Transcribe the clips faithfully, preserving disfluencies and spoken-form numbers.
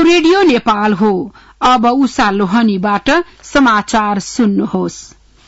Radio Nepal हो। अब उषा लोहनीबाट समाचार सुन्नुहोस्।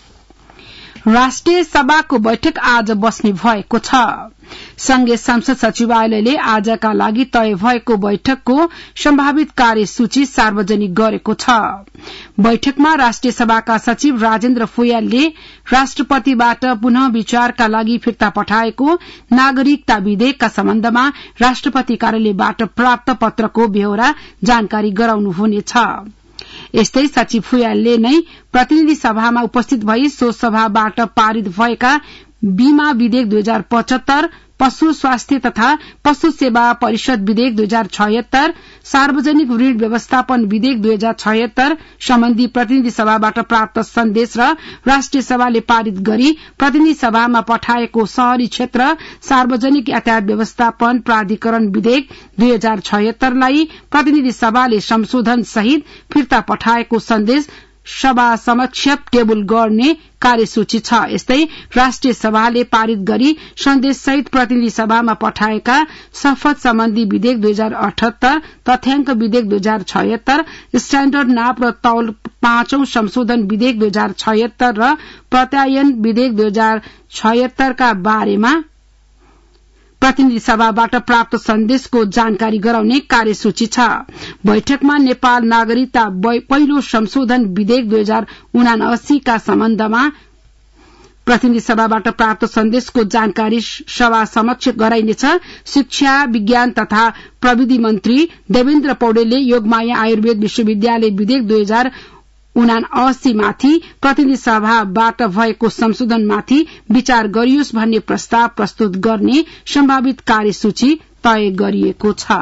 राष्ट्रिय सभाको बैठक आज बस्ने भएको छ। संघीय संसद सचिवालयले आजका लागि तय भएको बैठकको सम्भावित कार्यसूची सार्वजनिक गरेको छ। बैठकमा राष्ट्रिय सभाका सचिव राजेन्द्र फुयालले राष्ट्रपतिबाट पुनः विचारका लागि फिर्ता पठाएको नागरिकता विधेयकका सम्बन्धमा राष्ट्रपति कार्यालयबाट प्राप्त पत्रको बेहोरा जानकारी गराउनुहुनेछ। यस्तै सचिव फुयालले नै प्रतिनिधि सभामा उपस्थित भई सो सभाबाट पारित भएका बीमा विधेयक दुई हजार पचहत्तर, पशु स्वास्थ्य तथा पशु सेवा परिषद विधेयक दुई हजार छयत्तर, सार्वजनिक ऋण व्यवस्थापन विधेयक दुई हजार छयत्तर सम्बन्धी प्रतिनिधि सभाबाट प्राप्त सन्देश र राष्ट्रिय सभाले पारित गरी प्रतिनिधि सभामा पठाएको शहरी क्षेत्र सार्वजनिक यातायात व्यवस्थापन प्राधिकरण विधेयक दुई हजार छयत्तरलाई प्रतिनिधि सभाले संशोधन सहित फिर्ता पठाएको सन्देश सभा समक्ष टेबल गर्ने कार्यसूची छ। यस्तै राष्ट्रिय सभाले पारित गरी सन्देश सहित प्रतिनिधि सभामा पठाएका शपथ सम्बन्धी विधेयक दुई हजार अठहत्तर, तथ्याङ्क विधेयक दुई हजार छयत्तर, स्ट्याण्डर्ड नाप र तौल पाँचौं संशोधन विधेयक दुई हजार छयत्तर र प्रत्यायन विधेयक दुई हजार छयत्तरका बारेमा प्रतिनिधि सभाबाट प्राप्त सन्देशको जानकारी गराउने कार्यसूची छ। बैठकमा नेपाल नागरिकता पहिलो संशोधन विधेयक दुई हजार उनासी का सम्बन्धमा प्रतिनिधि सभाबाट प्राप्त सन्देशको जानकारी सभा समक्ष गराइनेछ। शिक्षा, विज्ञान तथा प्रविधि मन्त्री देवेन्द्र पौडेलले योगमाया आयुर्वेद विश्वविद्यालय विधेयक दुई हजार उनासी माथि प्रतिनिधि सभाबाट भएको संशोधनमाथि विचार गरियोस् भन्ने प्रस्ताव प्रस्तुत गर्ने सम्भावित कार्यसूची तय गरिएको छ।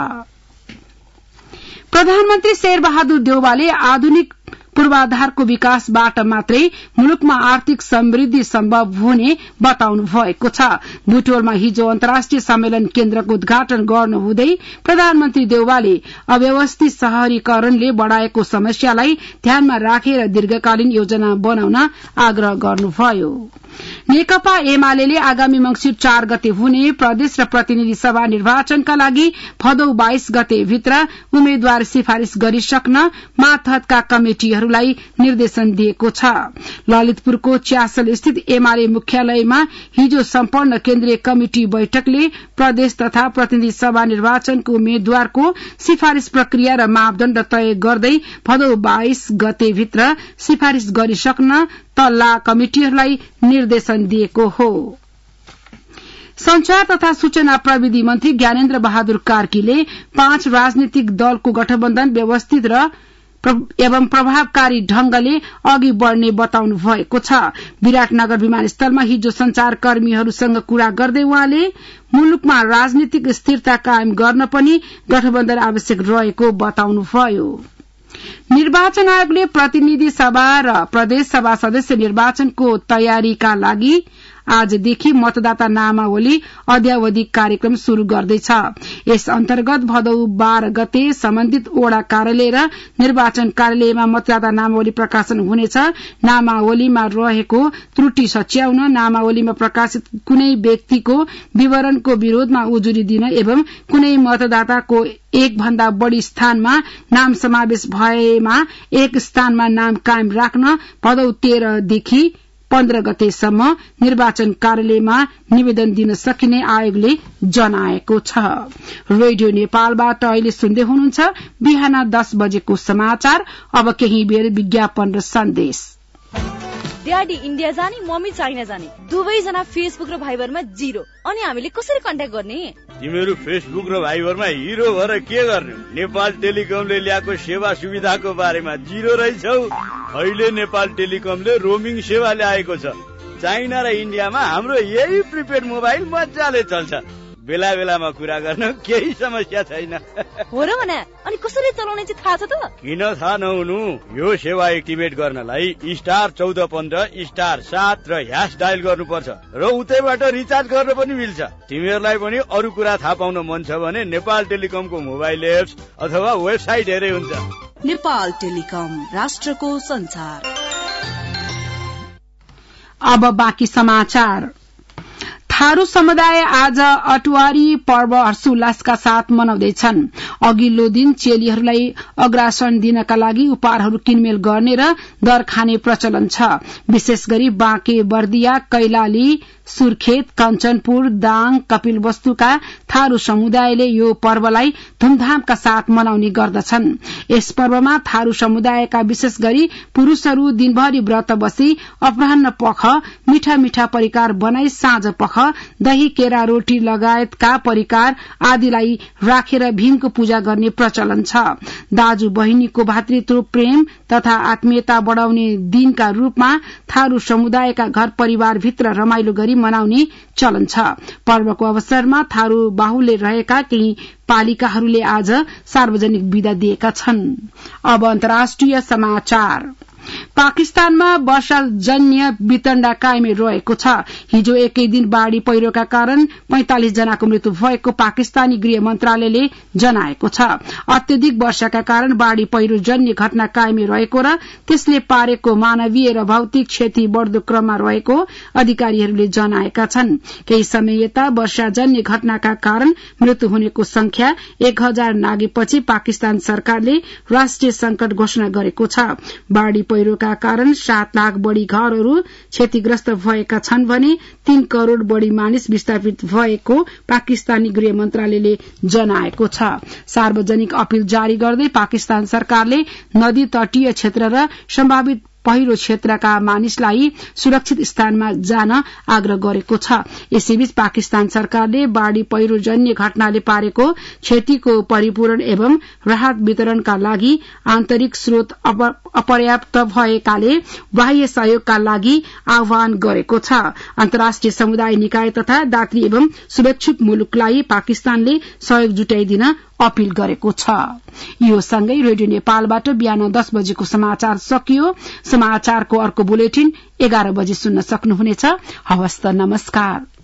प्रधानमन्त्री शेरबहादुर देउवाले आधुनिक पूर्वाधारको विकासबाट मात्रै मुलुकमा आर्थिक समृद्धि सम्भव हुने बताउनु भएको छ। बुटोलमा हिजो अन्तर्राष्ट्रिय सम्मेलन केन्द्रको उद्घाटन गर्नुहुँदै प्रधानमन्त्री देउवाले अव्यवस्थित शहरीकरणले बढ़ाएको समस्यालाई ध्यानमा राखेर दीर्घकालीन योजना बनाउन आग्रह गर्नुभयो। नेकपा एमाले आगामी मंगिर चार गते हुने प्रदेश र प्रतिनिधि सभा निर्वाचनका लागि भदौ बाइस गते भित्र उम्मेद्वार सिफारिश गरिसक्न मातहतका कमिटिहरूलाई निर्देशन दिएको छ। ललितपुरको च्यासल स्थित एमाले मुख्यालयमा हिजो सम्पन्न केन्द्रीय कमिटि बैठकले प्रदेश तथा प्रतिनिधि सभा निर्वाचनको उम्मेद्वारको सिफारिश प्रक्रिया र मापदण्ड तय गर्दै भदौ बाइस गते भित्र सिफारिश गरिसक्न तल्ला कमिटिहरूलाई निर्देशन दिएको हो। संचार तथा सूचना प्रविधि मन्त्री ज्ञानेन्द्र बहादुर कार्कीले पाँच राजनीतिक दलको गठबन्धन व्यवस्थित र एवं प्रभावकारी ढंगले अघि बढ़ने बताउनु भएको छ। विराटनगर विमानस्थलमा हिजो संचारकर्मीहरूसँग कुरा गर्दै उहाँले मुलुकमा राजनीतिक स्थिरता कायम गर्न पनि गठबन्धन आवश्यक रहेको बताउनुभयो। निर्वाचन आयोगले प्रतिनिधि सभा र प्रदेश सभा सदस्य निर्वाचनको तयारीका लागि आजदेखि मतदाता नामावली अद्यावधि कार्यक्रम शुरू गर्दैछ। यस अन्तर्गत भदौ बाह्र गते सम्बन्धित ओडा कार्यालय र निर्वाचन कार्यालयमा मतदाता नामावली प्रकाशन हुनेछ। नामावलीमा रहेको त्रुटि सच्याउन, नामावलीमा प्रकाशित कुनै व्यक्तिको विवरणको विरोधमा उजुरी दिन एवं कुनै मतदाताको एक भन्दा बढ़ी स्थानमा नाम समावेश भएमा एक स्थानमा नाम कायम राख्न भदौ तेह्रदेखि पन्ध्र गतेसम्म निर्वाचन कार्यालयमा निवेदन दिन सकिने आयोगले जनाएको छ। रेडियो नेपालबाट अहिले सुन्दै हुनुहुन्छ बिहान दस बजेको समाचार। अब केही बेर विज्ञापन र सन्देश। ड्याडी इन्डिया जाने, मम्मी चाइना जाने, दुवैजना फेसबुक र भाइबरमा जिरो। अनि हामीले कसरी कन्ट्याक्ट गर्ने? तिमीहरू फेसबुक र भाइबरमा हिरो भएर के गर्ने? नेपाल टेलिकमले ल्याएको सेवा सुविधाको बारेमा जिरो रहेछौ। अहिले नेपाल टेलिकमले रोमिङ सेवा ल्याएको छ। चाइना र इन्डियामा हाम्रो यही प्रिपेड मोबाइल मजाले चल्छ। बेला बेलामा कुरा गर्न केही समस्या छैन। हो र भने अनि कसरी चलाउने चाहिँ थाहा छ त? किन थाहा नहुनु? यो सेवा एक्टिभेट गर्नलाई स्टार चौध पन्ध्र स्टार सात र ह्यास डायल गर्नुपर्छ र उतैबाट रिचार्ज गर्न पनि मिल्छ। तिमीहरूलाई पनि अरू कुरा थाहा पाउन मन छ भने नेपाल टेलिकमको मोबाइल एप्स अथवा वेबसाइट हेरे हुन्छ। नेपाल टेलिकम, राष्ट्रको संचार। अब बाँकी समाचार। थारू समुदाय आज अटुवारी पर्व हर्षोल्लासका साथ मनाउँदैछन्। अघिल्लो दिन चेलीहरूलाई अग्रासन दिनका लागि उपहारहरू किनमेल गर्ने र दर खाने प्रचलन छ। विशेष गरी बाँके बर्दिया, कैलाली, सुर्खेत, कञ्चनपुर, दाङ, कपिलवस्तुका थारू समुदायले यो पर्वलाई धूमधामका साथ मनाउने गर्दछन्। यस पर्वमा थारू समुदायका विशेष गरी पुरूषहरू दिनभरि व्रत बसी अपराह्न पख मिठा मिठा परिकार बनाई साँझ पख दही, केरा, रोटी लगायतका परिकार आदिलाई राखेर भीमको पूजा गर्ने प्रचलन छ। दाजु बहिनीको भातृत्व प्रेम तथा आत्मीयता बढ़ाउने दिनका रूपमा थारू समुदायका घर परिवारभित्र रमाइलो गरी मनाउने चलन छ। पर्वको अवसरमा थारू बाहुल्य रहेका केही पालिकाहरूले आज सार्वजनिक विदा दिएका छन्। अब अन्तर्राष्ट्रिय समाचार। पाकिस्तानमा वर्षाजन्य वितण्डा कायमै रहेको छ। हिजो एकै दिन बाढ़ी पहिरोका कारण पैंतालिस जनाको मृत्यु भएको पाकिस्तानी गृह मन्त्रालयले जनाएको छ। अत्यधिक वर्षाका कारण बाढ़ी पहिरो जन्य घटना कायमै रहेको र त्यसले पारेको मानवीय र भौतिक क्षति बढ़दो क्रममा रहेको अधिकारीहरूले जनाएका छन्। केही समय यता वर्षाजन्य घटनाका कारण मृत्यु हुनेको संख्या एक हजार नागेपछि पाकिस्तान सरकारले राष्ट्रिय संकट घोषणा गरेको छ। बाढ़ी पहिरोका कारण सात लाख बढ़ी घरहरू क्षतिग्रस्त भएका छन् भने तीन करोड़ बढ़ी मानिस विस्थापित भएको पाकिस्तानी गृह मन्त्रालयले जनाएको छ। सार्वजनिक अपील जारी गर्दै पाकिस्तान सरकारले नदी तटीय क्षेत्र र सम्भावित पहिरो क्षेत्रका मानिसलाई सुरक्षित स्थानमा जान आग्रह गरेको छ। यसैबीच पाकिस्तान सरकारले बाढ़ी पहिरो जन्य घटनाले पारेको क्षतिको परिपूरण एवं राहत वितरणका लागि आन्तरिक स्रोत अपर्याप्त भएकाले बाह्य सहयोगका लागि आह्वान गरेको छ। अन्तर्राष्ट्रिय समुदाय, निकाय तथा दात्री एवं सुरक्षित मुलुकलाई पाकिस्तानले सहयोग जुटाइदिन अपील गरेको छ। यो सँगै रेडियो नेपालबाट बिहान दस बजेको समाचार सकियो। समाचारको अर्को बुलेटिन एघार बजे सुन्न सक्नुहुनेछ। हवस् त, नमस्कार।